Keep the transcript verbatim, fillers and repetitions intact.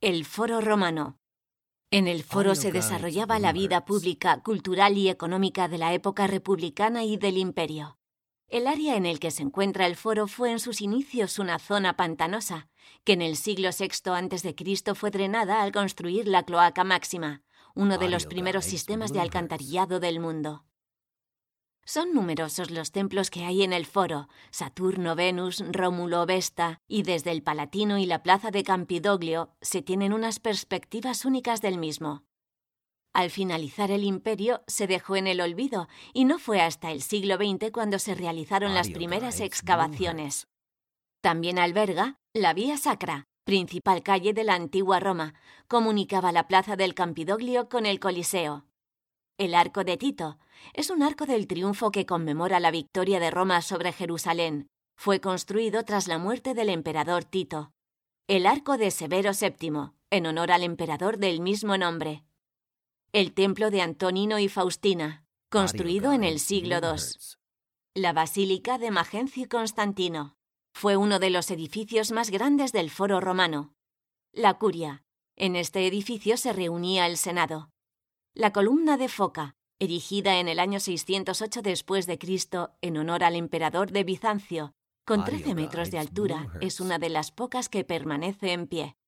El Foro Romano. En el foro se desarrollaba la vida pública, cultural y económica de la época republicana y del Imperio. El área en el que se encuentra el foro fue en sus inicios una zona pantanosa, que en el siglo sexto antes de Cristo fue drenada al construir la Cloaca Máxima, uno de los primeros sistemas de alcantarillado del mundo. Son numerosos los templos que hay en el foro: Saturno, Venus, Rómulo, Vesta, y desde el Palatino y la plaza de Campidoglio se tienen unas perspectivas únicas del mismo. Al finalizar el Imperio se dejó en el olvido y no fue hasta el siglo veinte cuando se realizaron las primeras excavaciones. También alberga la Vía Sacra, principal calle de la antigua Roma, comunicaba la plaza del Campidoglio con el Coliseo. El Arco de Tito es un arco del triunfo que conmemora la victoria de Roma sobre Jerusalén. Fue construido tras la muerte del emperador Tito. El Arco de Severo séptimo, en honor al emperador del mismo nombre. El Templo de Antonino y Faustina, construido en el siglo segundo. La Basílica de Magencio y Constantino. Fue uno de los edificios más grandes del Foro Romano. La Curia. En este edificio se reunía el Senado. La columna de Foca, erigida en el año seiscientos ocho después de Cristo en honor al emperador de Bizancio, con trece metros de altura, es una de las pocas que permanece en pie.